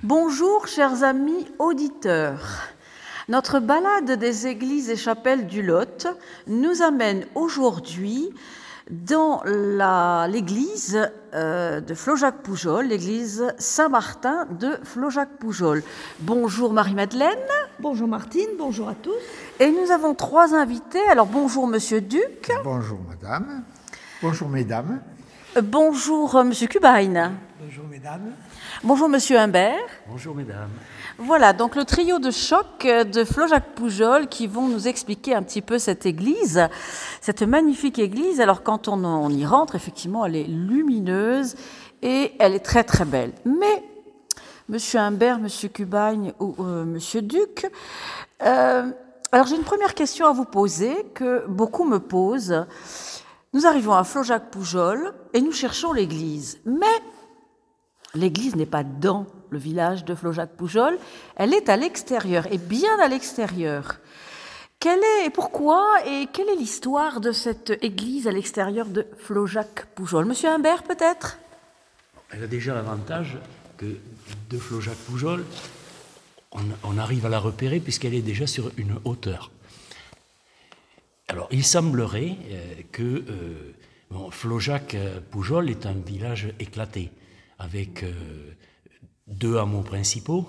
Bonjour, chers amis auditeurs. Notre balade des églises et chapelles du Lot nous amène aujourd'hui dans l'église de Flaujac-Poujol, l'église Saint-Martin de Flaujac-Poujol. Bonjour Marie-Madeleine. Bonjour Martine, bonjour à tous. Et nous avons trois invités. Alors bonjour Monsieur Duc. Bonjour Madame. Bonjour Mesdames. Bonjour Monsieur Cubain. Bonjour mesdames. Bonjour Monsieur Humbert. Bonjour mesdames. Voilà, donc le trio de choc de Flaujac-Poujol qui vont nous expliquer un petit peu cette église, cette magnifique église. Alors quand on y rentre, effectivement, elle est lumineuse et elle est très très belle. Mais Monsieur Humbert, Monsieur Cubain ou Monsieur Duc, alors j'ai une première question à vous poser que beaucoup me posent. Nous arrivons à Flaujac-Poujol et nous cherchons l'église. Mais l'église n'est pas dans le village de Flaujac-Poujol, elle est à l'extérieur, et bien à l'extérieur. Pourquoi et quelle est l'histoire de cette église à l'extérieur de Flaujac-Poujol? Monsieur Humbert, peut-être? Elle a déjà l'avantage que de Flaujac-Poujol, on arrive à la repérer puisqu'elle est déjà sur une hauteur. Alors, il semblerait que Flaujac-Poujol est un village éclaté, avec deux hameaux principaux,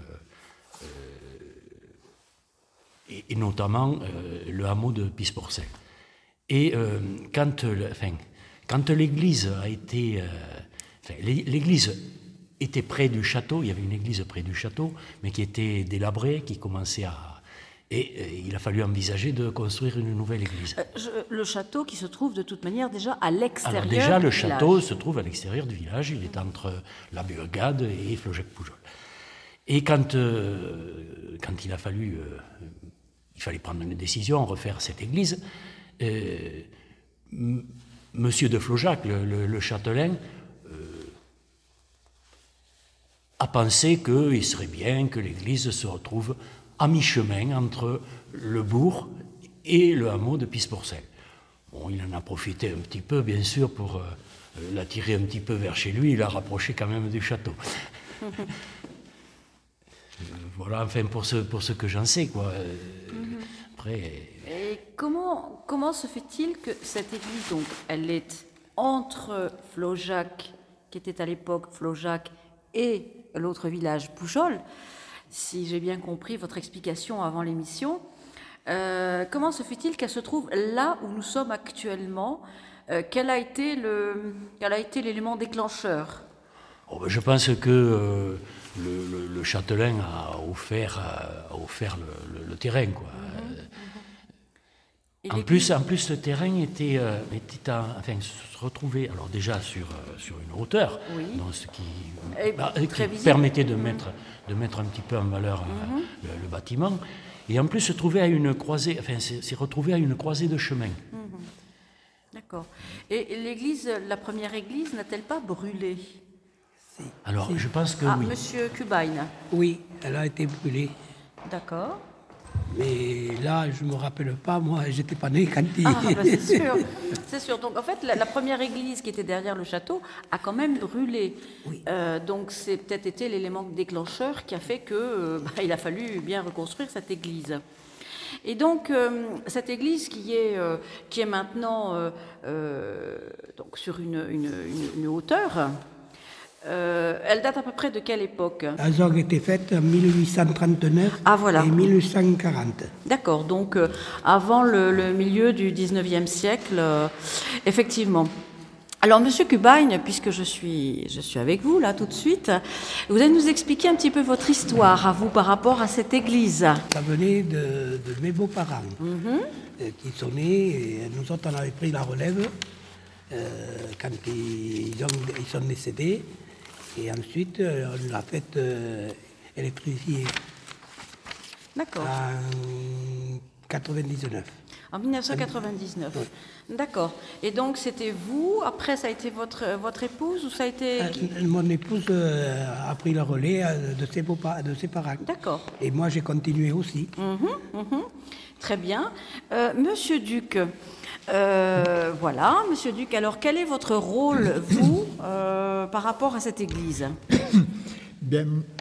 et notamment le hameau de Pisporcel. Et quand l'église a été... l'église était près du château, il y avait une église près du château, mais qui était délabrée, qui commençait à... Et il a fallu envisager de construire une nouvelle église. Le château qui se trouve de toute manière déjà à l'extérieur du village. Alors déjà, le château se trouve à l'extérieur du village. Il est entre la Burgade et Flaujac-Poujol. Et quand il a fallu... il fallait prendre une décision, refaire cette église, Monsieur de Flaujac, le châtelain, a pensé qu'il serait bien que l'église se retrouve à mi-chemin entre le bourg et le hameau de Pisporcel. Bon, il en a profité un petit peu, bien sûr, pour l'attirer un petit peu vers chez lui, il l'a rapproché quand même du château. Voilà, enfin, pour ce que j'en sais, quoi. Après... Et comment se fait-il que cette église, donc, elle est entre Flaujac, qui était à l'époque Flaujac, et l'autre village, Poujol, si j'ai bien compris votre explication avant l'émission, comment se fait-il qu'elle se trouve là où nous sommes actuellement? Quel a été l'élément déclencheur? Je pense que le châtelain a offert le terrain, quoi. En plus, le terrain était se retrouvait alors déjà sur une hauteur, oui. Donc ce qui permettait de mettre un petit peu en valeur le bâtiment, et en plus se trouvait à une croisée, s'est retrouvé à une croisée de chemin. D'accord. Et l'église, la première église, n'a-t-elle pas brûlé? Alors, je pense que oui. Monsieur Cubain. Oui, elle a été brûlée. D'accord. Mais là, je ne me rappelle pas, moi, j'étais pas né quand il... C'est sûr. Donc, en fait, la première église qui était derrière le château a quand même brûlé. Oui. Donc, c'est peut-être été l'élément déclencheur qui a fait que il a fallu bien reconstruire cette église. Et donc, cette église qui est maintenant donc sur une hauteur... elle date à peu près de quelle époque? Elles ont été faites en 1839 voilà. Et 1840. D'accord, donc avant le milieu du 19e siècle, effectivement. Alors, Monsieur Cubain, puisque je suis avec vous là tout de suite, vous allez nous expliquer un petit peu votre histoire à vous par rapport à cette église. Ça venait de mes beaux-parents qui sont nés, et nous autres on avait pris la relève quand ils sont décédés. Et ensuite, on l'a fait électrifier. D'accord. En 99. En 1999. Oui. D'accord. Et donc, c'était vous, après ça a été votre épouse ou ça a été... Mon épouse a pris le relais de ses parents. D'accord. Et moi, j'ai continué aussi. Très bien. Monsieur Duc, voilà, Monsieur Duc, alors quel est votre rôle, vous, par rapport à cette église? Bien,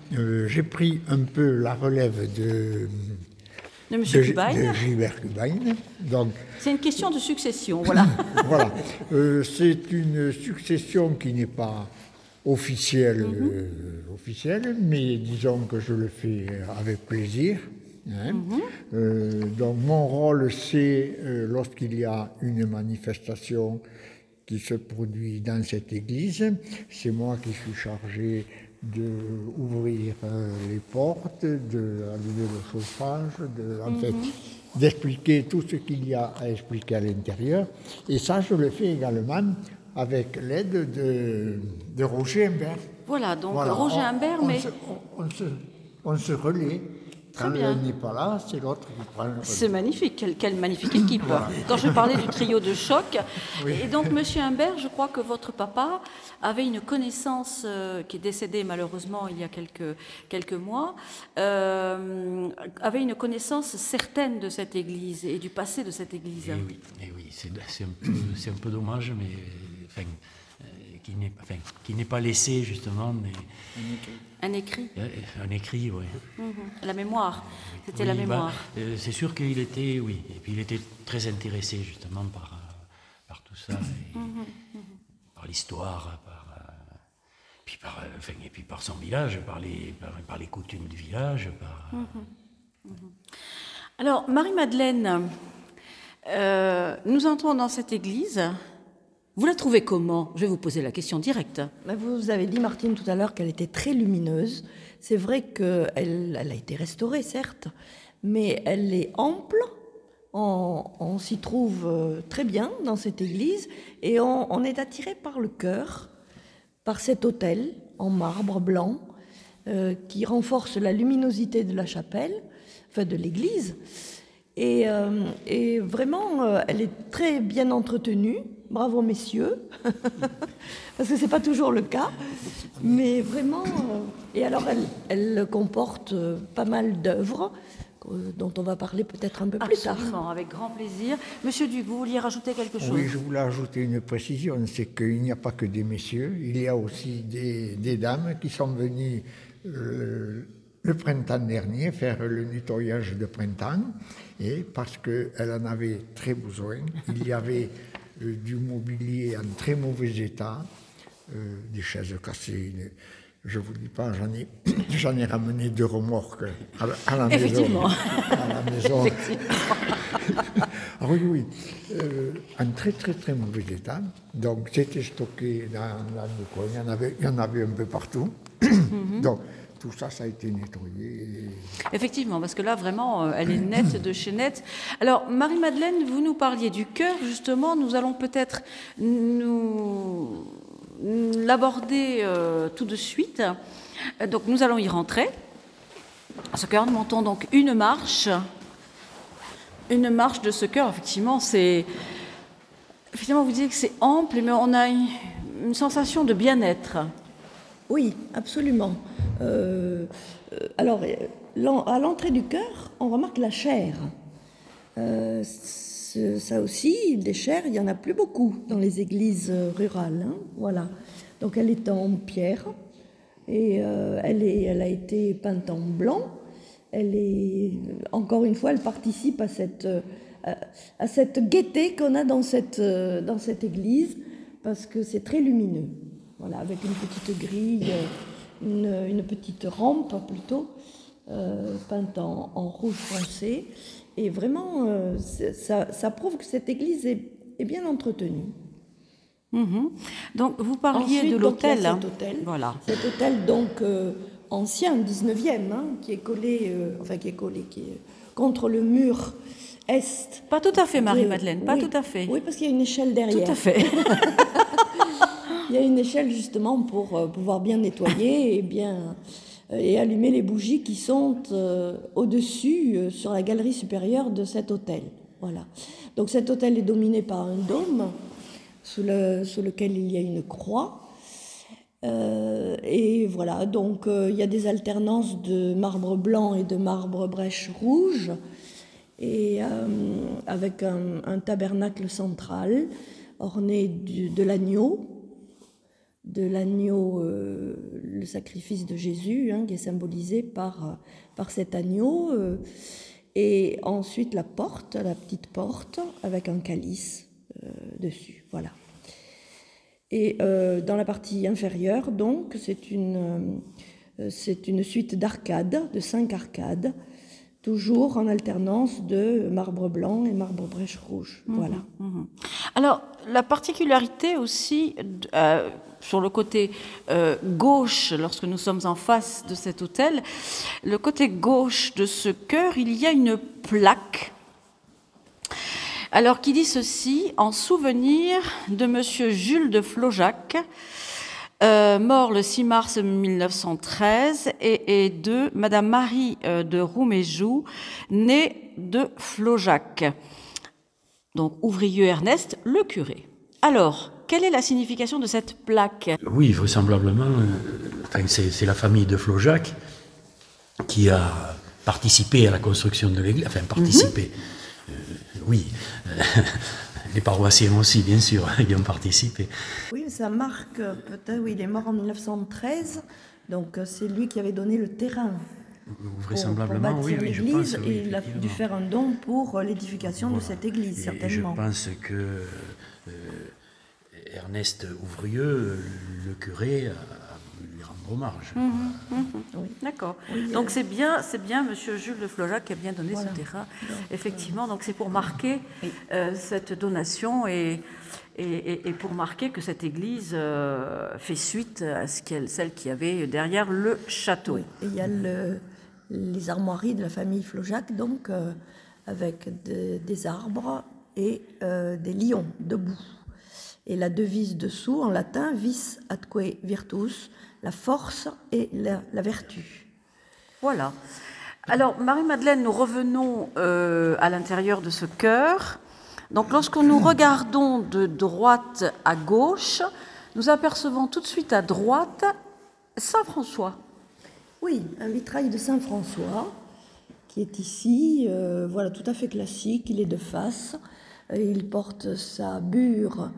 j'ai pris un peu la relève de Monsieur Cubain. de Gilbert Cubain. Donc, C'est une question de succession, voilà. voilà. C'est une succession qui n'est pas officielle, mais disons que je le fais avec plaisir. Hein. Donc mon rôle, c'est lorsqu'il y a une manifestation qui se produit dans cette église, c'est moi qui suis chargé d'ouvrir les portes, d'allumer le chauffage, en fait, d'expliquer tout ce qu'il y a à expliquer à l'intérieur. Et ça, je le fais également avec l'aide de Roger Imbert. Voilà, donc voilà, Roger Imbert, mais... On se relaie. Quand bien. l'un n'est pas là, c'est l'autre qui prend le relais. C'est magnifique, quelle magnifique équipe. Voilà. Quand je parlais du trio de choc, oui. Et donc Monsieur Imbert, je crois que votre papa avait une connaissance qui est décédée malheureusement il y a quelques mois, avait une connaissance certaine de cette église et du passé de cette église. Et oui, c'est un peu dommage, mais enfin, qui n'est pas laissé justement. Mais... Un écrit. Un écrit, oui. La mémoire, c'était la mémoire. C'est sûr qu'il était, oui, et puis il était très intéressé justement par tout ça, par l'histoire, et puis par son village, par les coutumes du village. Alors, Marie-Madeleine, nous entrons dans cette église. Vous la trouvez comment? Je vais vous poser la question directe. Vous avez dit, Martine, tout à l'heure qu'elle était très lumineuse. C'est vrai qu'elle a été restaurée, certes, mais elle est ample. On s'y trouve très bien dans cette église et on est attiré par le cœur, par cet autel en marbre blanc qui renforce la luminosité de la chapelle, enfin de l'église. Et vraiment, elle est très bien entretenue. Bravo, messieurs, parce que ce n'est pas toujours le cas. Mais vraiment, et alors elle comporte pas mal d'œuvres dont on va parler peut-être un peu plus tard. Absolument, avec grand plaisir. Monsieur Duc, vous vouliez rajouter quelque chose? Oui, je voulais ajouter une précision, c'est qu'il n'y a pas que des messieurs, il y a aussi des dames qui sont venues le printemps dernier faire le nettoyage de printemps, et parce qu'elle en avait très besoin, il y avait du mobilier en très mauvais état, des chaises cassées. Je ne vous dis pas, j'en ai ramené 2 remorques à la maison. Effectivement. À la maison. Oui, en très très très mauvais état. Donc c'était stocké dans le coin, il y en avait un peu partout. Donc tout ça, ça a été nettoyé. Effectivement, parce que là, vraiment, elle est nette de chez nette. Alors, Marie-Madeleine, vous nous parliez du cœur, justement. Nous allons peut-être l'aborder tout de suite. Donc, nous allons y rentrer. À ce cœur, nous montons donc une marche. Une marche de ce cœur, effectivement, c'est... Effectivement, vous disiez que c'est ample, mais on a une sensation de bien-être. Oui, absolument. Alors, à l'entrée du chœur, on remarque la chaire. Ça aussi, des chaires, il n'y en a plus beaucoup dans les églises rurales. Hein, voilà. Donc, elle est en pierre et elle a été peinte en blanc. Encore une fois, elle participe à cette gaieté qu'on a dans cette église parce que c'est très lumineux. Voilà, avec une petite grille, une petite rampe plutôt, peinte en rouge foncé. Et vraiment, ça prouve que cette église est bien entretenue. Donc, vous parliez ensuite, de l'hôtel. Cet hôtel, voilà. Cet hôtel, donc, ancien, 19e, qui est collé, qui est contre le mur est. Pas tout à fait, Marie-Madeleine, pas oui, tout à fait. Oui, parce qu'il y a une échelle derrière. Tout à fait. Il y a une échelle justement pour pouvoir bien nettoyer et allumer les bougies qui sont au-dessus, sur la galerie supérieure de cet hôtel. Voilà. Donc cet hôtel est dominé par un dôme sous lequel il y a une croix. Et voilà, donc il y a des alternances de marbre blanc et de marbre brèche rouge, et avec un tabernacle central orné de l'agneau. l'agneau, le sacrifice de Jésus, qui est symbolisé par cet agneau. Et ensuite la petite porte, avec un calice dessus. Voilà. Et dans la partie inférieure, donc, c'est une suite d'arcades, de 5 arcades, toujours en alternance de marbre blanc et marbre brèche rouge. Voilà. Alors, la particularité aussi, sur le côté gauche, lorsque nous sommes en face de cet autel, le côté gauche de ce chœur, il y a une plaque. Alors, qui dit ceci, en souvenir de monsieur Jules de Flojac, mort le 6 mars 1913, et de madame Marie de Rouméjou, née de Flojac. Donc, ouvrier Ernest, le curé. Alors, quelle est la signification de cette plaque? Oui, vraisemblablement, c'est la famille de Flojac qui a participé à la construction de l'église. Enfin, participé, oui. Les paroissiens aussi, bien sûr, ils ont participé. Oui, ça marque peut-être, oui, il est mort en 1913, donc c'est lui qui avait donné le terrain. Vraisemblablement, pour oui, bâtir je l'église, pense. et il a dû faire un don pour l'édification de cette église, certainement. Et je pense que Ernest Ouvrieux, le curé, a voulu lui rendre hommage. Oui. D'accord. Oui, donc c'est bien monsieur Jules de Flojac qui a bien donné ce terrain. Donc, effectivement, donc c'est pour marquer cette donation et pour marquer que cette église fait suite à celle qui avait derrière le château. Oui. Et il y a les armoiries de la famille Flojac, donc avec des arbres et des lions debout. Et la devise dessous, en latin, vis atque virtus, la force et la vertu. Voilà. Alors, Marie-Madeleine, nous revenons à l'intérieur de ce chœur. Donc, lorsque nous regardons de droite à gauche, nous apercevons tout de suite à droite Saint-François. Oui, un vitrail de Saint-François qui est ici, voilà, tout à fait classique. Il est de face. Il porte sa bure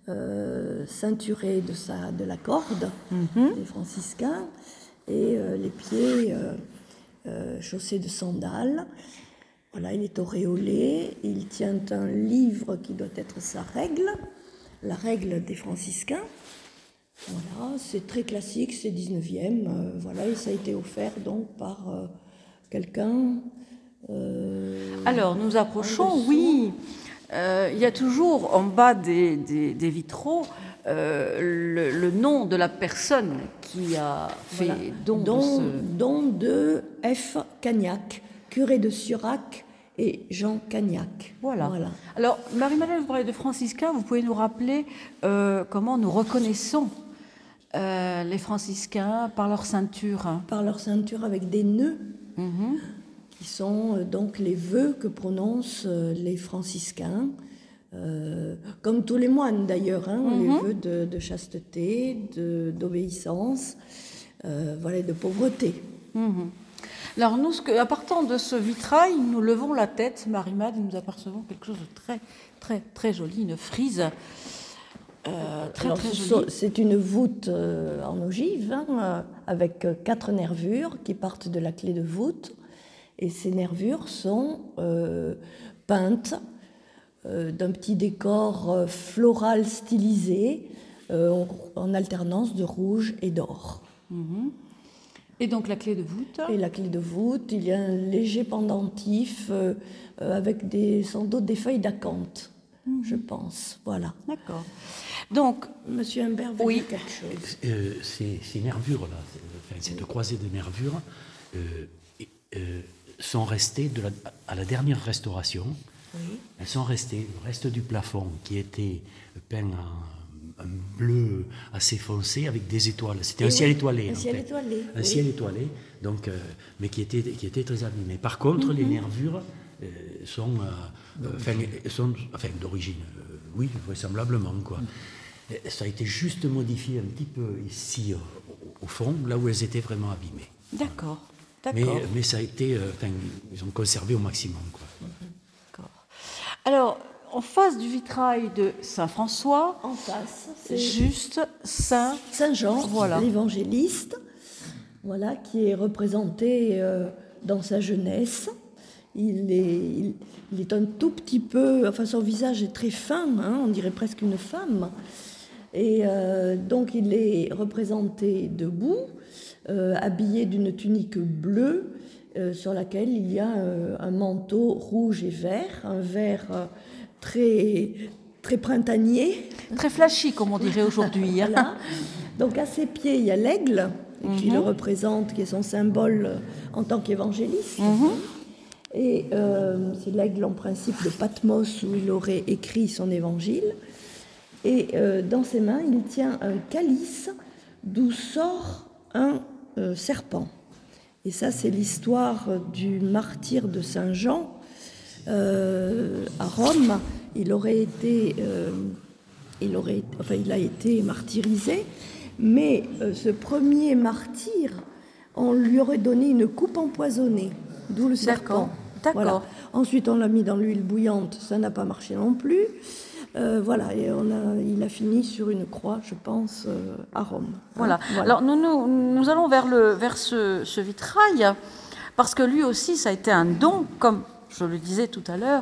ceinturée de la corde des franciscains et les pieds chaussés de sandales. Voilà, il est auréolé, il tient un livre qui doit être sa règle, la règle des franciscains. Voilà, c'est très classique, c'est 19e, voilà, et ça a été offert donc par quelqu'un. Alors, nous approchons, oui. Il y a toujours en bas des vitraux le nom de la personne qui a fait don de F. Cagnac, curé de Surac et Jean Cagnac. Voilà. Alors, Marie-Madeleine, vous parlez de franciscains, vous pouvez nous rappeler comment nous reconnaissons les franciscains par leur ceinture? Par leur ceinture avec des nœuds. Qui sont donc les vœux que prononcent les franciscains, comme tous les moines d'ailleurs, les vœux de chasteté, d'obéissance, voilà, de pauvreté. Alors nous, à partant de ce vitrail, nous levons la tête, Marie-Mad, et nous apercevons quelque chose de très, très, très joli, une frise très jolie. C'est une voûte en ogive, avec 4 nervures qui partent de la clé de voûte. Et ces nervures sont peintes d'un petit décor floral stylisé en alternance de rouge et d'or. Et donc la clé de voûte? Et la clé de voûte, il y a un léger pendentif avec sans doute des feuilles d'acanthe, je pense. Voilà. D'accord. Donc, Monsieur Humbert veut dire quelque chose. Ces nervures-là, ces deux croisées de nervures, sont restées à la dernière restauration. Oui. Elles sont restées, le reste du plafond qui était peint en bleu assez foncé avec des étoiles. C'était un ciel étoilé. Un ciel étoilé, donc, mais qui était très abîmé. Par contre, les nervures sont d'origine, oui, vraisemblablement, quoi. Ça a été juste modifié un petit peu ici, au fond, là où elles étaient vraiment abîmées. D'accord. Mais ça a été, ils ont conservé au maximum, quoi. D'accord. Alors, en face du vitrail de Saint-François, En face, c'est juste Saint Saint-Jean, Voilà. l'évangéliste, voilà, qui est représenté dans sa jeunesse. Il est un tout petit peu, enfin son visage est très fin, hein, on dirait presque une femme. Et donc il est représenté debout, habillé d'une tunique bleue, sur laquelle il y a un manteau rouge et vert, un vert très, très printanier. très flashy, comme on dirait aujourd'hui. Hein. Voilà. Donc à ses pieds, il y a l'aigle, qui le représente, qui est son symbole en tant qu'évangéliste. Et c'est l'aigle en principe de Patmos où il aurait écrit son évangile. Et dans ses mains, il tient un calice d'où sort un serpent. Et ça, c'est l'histoire du martyre de Saint Jean à Rome. Il a été martyrisé, mais ce premier martyr, on lui aurait donné une coupe empoisonnée, d'où le serpent. D'accord. Voilà. Ensuite, on l'a mis dans l'huile bouillante, ça n'a pas marché non plus. Voilà, et il a fini sur une croix, je pense, à Rome. Voilà. Alors nous allons vers ce vitrail, parce que lui aussi, ça a été un don, comme je le disais tout à l'heure,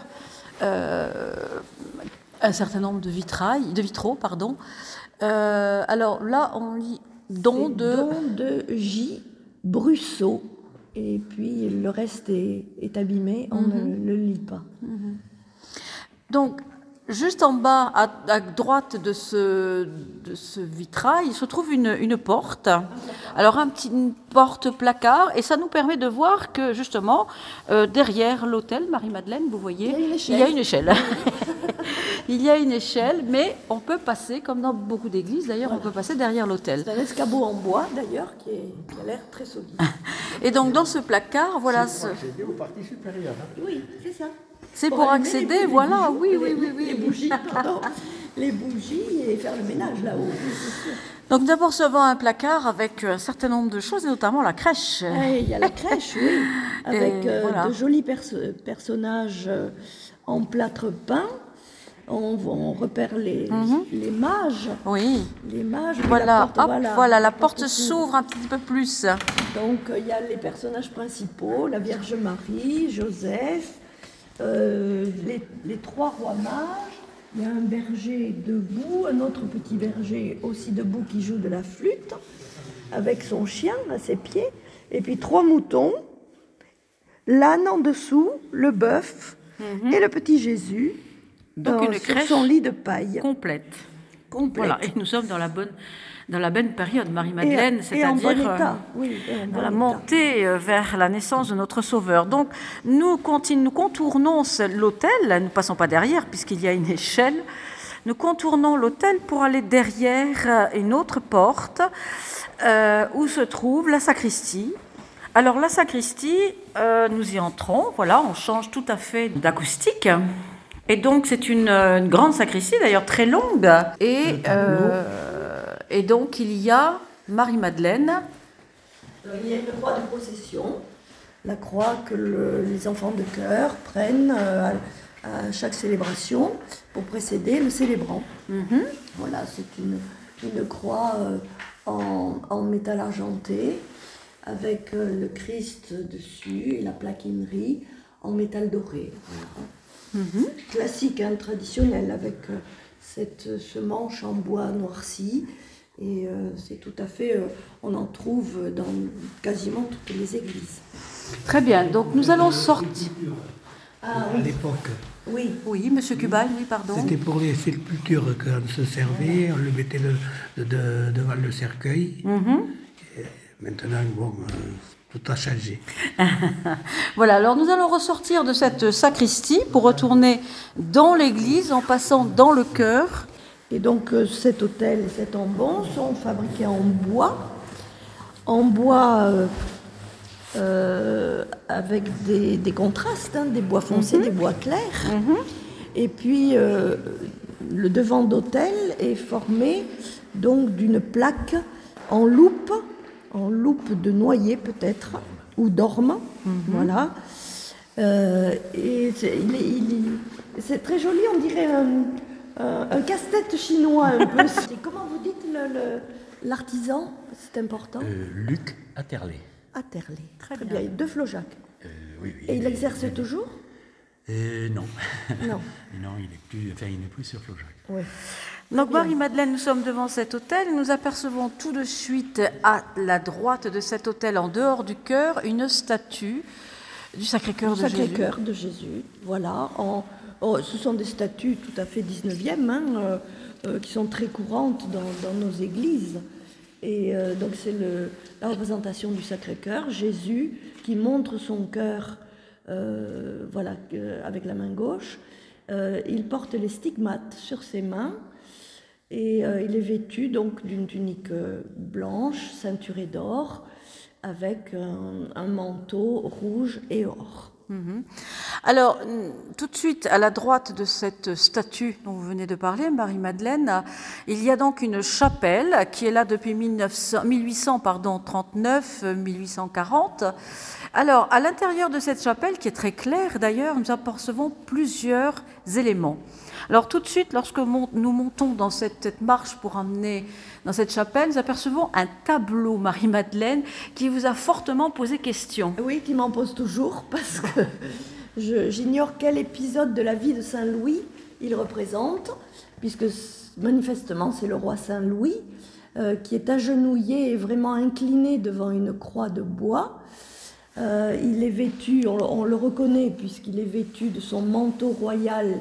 un certain nombre de vitraux. Alors là, on lit don de J. Brusseau, et puis le reste est abîmé, on ne le lit pas. Donc, juste en bas, à droite de ce vitrail, il se trouve une porte. Alors, une porte-placard, et ça nous permet de voir que, justement, derrière l'autel Marie-Madeleine, vous voyez, il y a une échelle. Il y a une échelle, mais on peut passer, comme dans beaucoup d'églises, d'ailleurs, on peut passer derrière l'autel. C'est un escabeau en bois, d'ailleurs, qui a l'air très solide. Et donc, dans ce placard, voilà... C'est pour accéder aux parties supérieures. Hein. Oui, c'est ça. C'est pour accéder, voilà, oui. Les bougies, pardon. Les bougies et faire le ménage là-haut. Oui, c'est sûr. Donc nous apercevons un placard avec un certain nombre de choses, et notamment la crèche. Il y a la crèche, oui, avec voilà. de jolis personnages en plâtre peint. On repère les mages. Oui. Les mages. Voilà, la porte s'ouvre. s'ouvre un petit peu plus. Donc il y a les personnages principaux, la Vierge Marie, Joseph, les trois rois mages. Il y a un berger debout, un autre petit berger aussi debout qui joue de la flûte, avec son chien à ses pieds, et puis trois moutons, l'âne en dessous, le bœuf et le petit Jésus, Donc une sur crèche son lit de paille. complète. Complète. Voilà, et nous sommes dans la bonne période, Marie-Madeleine, Et en bon c'est-à-dire état. Oui, et en bon dans la état. montée vers la naissance de notre Sauveur. Donc nous contournons l'autel, nous ne passons pas derrière puisqu'il y a une échelle, nous contournons l'autel pour aller derrière une autre porte où se trouve la sacristie. Alors la sacristie, nous y entrons, voilà, on change tout à fait d'acoustique. Et donc c'est une grande sacristie, d'ailleurs très longue. Et donc il y a Marie-Madeleine. Il y a une croix de procession, la croix que les enfants de chœur prennent à chaque célébration pour précéder le célébrant. Voilà, c'est une croix en métal argenté avec le Christ dessus et la plaquinerie en métal doré. Voilà. Classique, hein, traditionnel, avec ce manche en bois noirci. Et c'est tout à fait, on en trouve dans quasiment toutes les églises. Très bien, donc nous allons sortir. Ah À l'époque, Oui, monsieur Cubail, oui, pardon. c'était pour les sépultures qu'on se servait, on le mettait devant le cercueil. Et maintenant, bon, tout a changé. Voilà, alors nous allons ressortir de cette sacristie pour retourner dans l'église en passant dans le chœur. Et donc cet autel et cet ambon sont fabriqués en bois avec des contrastes, hein, des bois foncés, des bois clairs. Et puis le devant d'autel est formé donc d'une plaque en loupe de noyer peut-être, ou d'orme, voilà, Et c'est très joli, on dirait un casse-tête chinois un peu. Et comment vous dites l'artisan? C'est important. Luc Atterlé. Atterlé. Très Très bien. bien. De Flojac. Oui. Et il exerce toujours? Non. Non. Non, il n'est plus sur Flojac. Oui. Donc Marie-Madeleine, nous sommes devant cet autel. Nous apercevons tout de suite à la droite de cet autel, en dehors du chœur, une statue du Sacré-Cœur de Jésus. Sacré-Cœur de Jésus, voilà. Ce sont des statues tout à fait 19e, qui sont très courantes dans nos églises. Et donc c'est la représentation du Sacré-Cœur, Jésus qui montre son cœur avec la main gauche. Il porte les stigmates sur ses mains et il est vêtu donc d'une tunique blanche, ceinturée d'or, avec un manteau rouge et or. Alors, tout de suite, à la droite de cette statue dont vous venez de parler, Marie-Madeleine, il y a donc une chapelle qui est là depuis 1839-1840. Alors, à l'intérieur de cette chapelle, qui est très claire d'ailleurs, nous apercevons plusieurs éléments. Alors, tout de suite, lorsque nous montons dans cette marche pour emmener dans cette chapelle, nous apercevons un tableau, Marie-Madeleine, qui vous a fortement posé question. Oui, qui m'en pose toujours, parce que j'ignore quel épisode de la vie de Saint Louis il représente, puisque manifestement c'est le roi Saint Louis qui est agenouillé et vraiment incliné devant une croix de bois. Il est vêtu, on le reconnaît, puisqu'il est vêtu de son manteau royal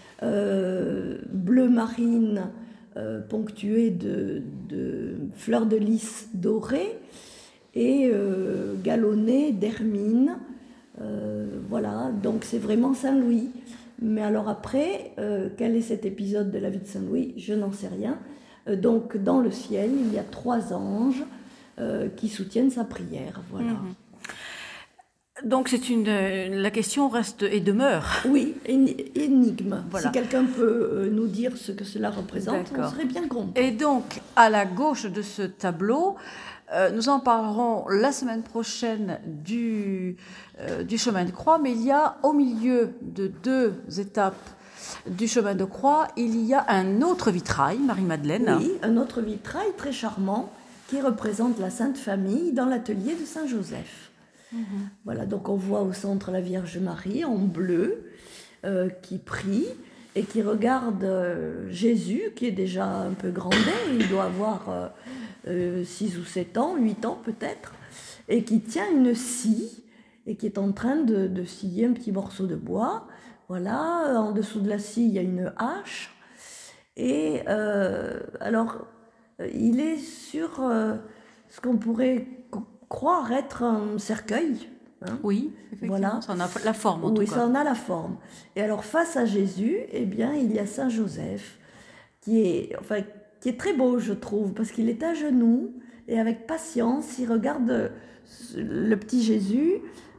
bleu marine, ponctué de fleurs de lys dorées et galonné d'hermine. Voilà, donc c'est vraiment Saint Louis. Mais alors après, quel est cet épisode de la vie de Saint Louis? Je n'en sais rien. Donc dans le ciel, il y a 3 anges qui soutiennent sa prière. Voilà. Donc la question reste et demeure. Oui, énigme. Voilà. Si quelqu'un peut nous dire ce que cela représente, on serait bien content. Et donc, à la gauche de ce tableau, nous en parlerons la semaine prochaine du chemin de croix, mais il y a au milieu de 2 étapes du chemin de croix, il y a un autre vitrail, Marie-Madeleine. Oui, un autre vitrail très charmant qui représente la Sainte Famille dans l'atelier de Saint-Joseph. Voilà, donc on voit au centre la Vierge Marie en bleu qui prie et qui regarde Jésus qui est déjà un peu grandé, il doit avoir 6 ou 7 ans, 8 ans peut-être, et qui tient une scie et qui est en train de scier un petit morceau de bois. Voilà, en dessous de la scie, il y a une hache. Et alors, il est sur ce qu'on pourrait croire être un cercueil. Hein. Oui, effectivement, voilà. Ça en a la forme en tout cas. Oui, ça en a la forme. Et alors, face à Jésus, eh bien, il y a Saint Joseph, qui est très beau, je trouve, parce qu'il est à genoux, et avec patience, il regarde le petit Jésus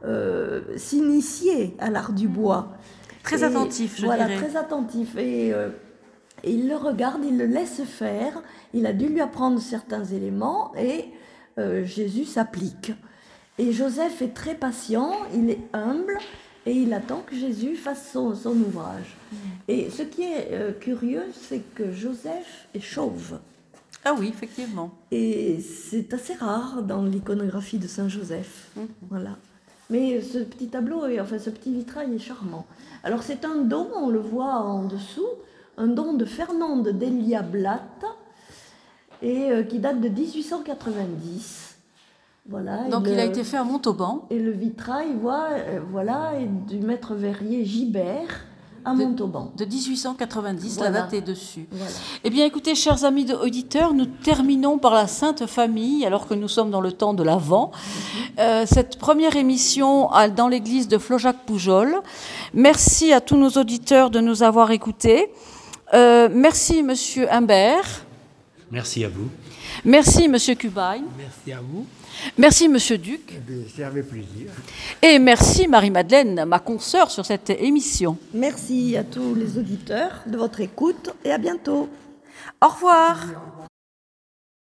s'initier à l'art du bois. Très attentif, je dirais. Voilà, très attentif. Et il le regarde, il le laisse faire. Il a dû lui apprendre certains éléments et Jésus s'applique. Et Joseph est très patient, il est humble et il attend que Jésus fasse son ouvrage. Et ce qui est curieux, c'est que Joseph est chauve. Ah oui, effectivement. Et c'est assez rare dans l'iconographie de Saint Joseph. Voilà. Mais ce petit tableau, ce petit vitrail est charmant. Alors c'est un don, on le voit en dessous, un don de Fernande Delia Blatt, et qui date de 1890. Voilà. Donc il a été fait à Montauban. Et le vitrail, est du maître verrier Gibert à Montauban. De 1890, Voilà. la date est dessus. Voilà. Eh bien, écoutez, chers amis auditeurs, nous terminons par la Sainte Famille, alors que nous sommes dans le temps de l'Avent. Cette première émission dans l'église de Flojac-Poujol. Merci à tous nos auditeurs de nous avoir écoutés. Merci, Monsieur Humbert. Merci à vous. Merci, Monsieur Cubaille. Merci à vous. Merci, Monsieur Duc. C'est avec plaisir. Et merci, Marie-Madeleine, ma consoeur, sur cette émission. Merci à tous les auditeurs de votre écoute et à bientôt. Au revoir.